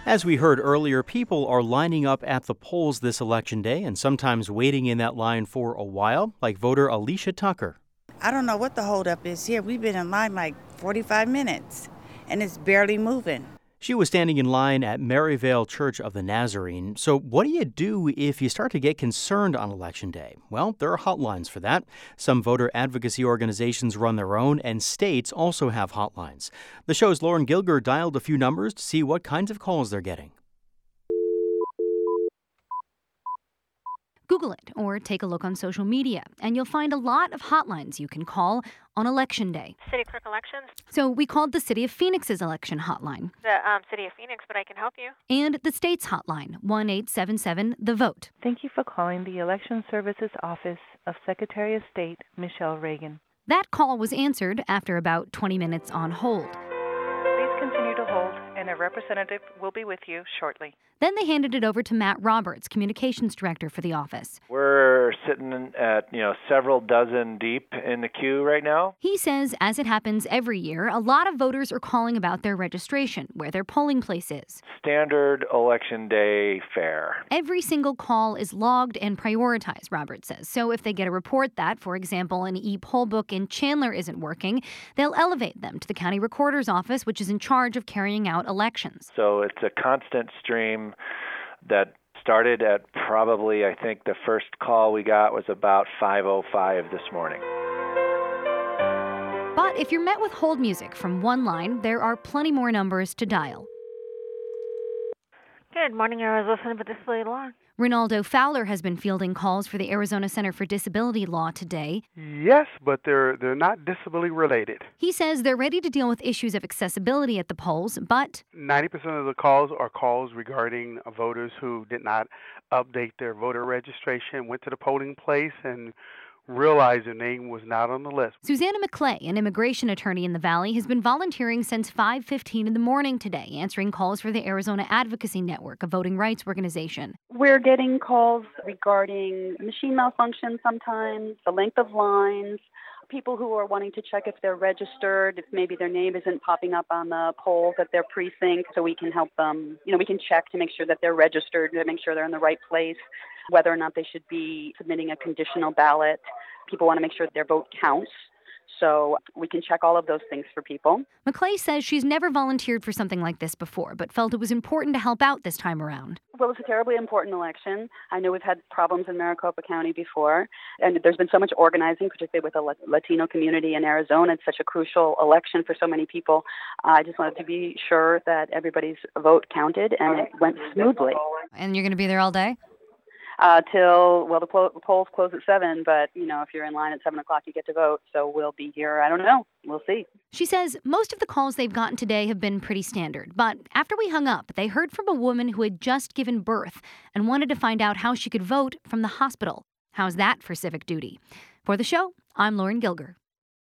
As we heard earlier, people are lining up at the polls this election day and sometimes waiting in that line for a while, like voter Alicia Tucker. I don't know what the holdup is here. We've been in line like 45 minutes, and it's barely moving. She was standing in line at Maryvale Church of the Nazarene. So what do you do if you start to get concerned on Election Day? Well, there are hotlines for that. Some voter advocacy organizations run their own, and states also have hotlines. The show's Lauren Gilger dialed a few numbers to see what kinds of calls they're getting. Google it or take a look on social media, and you'll find a lot of hotlines you can call on Election Day. City Clerk Elections? So we called the City of Phoenix's election hotline. The City of Phoenix, but I can help you. And the state's hotline, 1-877-THE-VOTE. Thank you for calling the Election Services Office of Secretary of State Michelle Reagan. That call was answered after about 20 minutes on hold. Please continue to hold, and a representative will be with you shortly. Then they handed it over to Matt Roberts, communications director for the office. We're sitting at, several dozen deep in the queue right now. He says, as it happens every year, a lot of voters are calling about their registration, where their polling place is. Standard election day fare. Every single call is logged and prioritized, Roberts says. So if they get a report that, for example, an e-poll book in Chandler isn't working, they'll elevate them to the county recorder's office, which is in charge of carrying out elections. So it's a constant stream that started at probably, I think the first call we got was about 5:05 this morning. But if you're met with hold music from one line, there are plenty more numbers to dial. Good morning, I was listening to Disability Law. Ronaldo Fowler has been fielding calls for the Arizona Center for Disability Law today. Yes, but they're not disability related. He says they're ready to deal with issues of accessibility at the polls, but 90% of the calls are calls regarding voters who did not update their voter registration, went to the polling place, and realized their name was not on the list. Susanna McClay, an immigration attorney in the Valley, has been volunteering since 5:15 in the morning today, answering calls for the Arizona Advocacy Network, a voting rights organization. We're getting calls regarding machine malfunction sometimes, the length of lines, people who are wanting to check if they're registered, if maybe their name isn't popping up on the polls at their precinct, so we can help them. We can check to make sure that they're registered, to make sure they're in the right place, whether or not they should be submitting a conditional ballot. People want to make sure that their vote counts, so we can check all of those things for people. McClay says she's never volunteered for something like this before, but felt it was important to help out this time around. Well, it's a terribly important election. I know we've had problems in Maricopa County before, and there's been so much organizing, particularly with the Latino community in Arizona. It's such a crucial election for so many people. I just wanted to be sure that everybody's vote counted and it went smoothly. And you're going to be there all day? The polls close at 7, but, if you're in line at 7 o'clock, you get to vote. So we'll be here. I don't know. We'll see. She says most of the calls they've gotten today have been pretty standard. But after we hung up, they heard from a woman who had just given birth and wanted to find out how she could vote from the hospital. How's that for civic duty? For the show, I'm Lauren Gilger.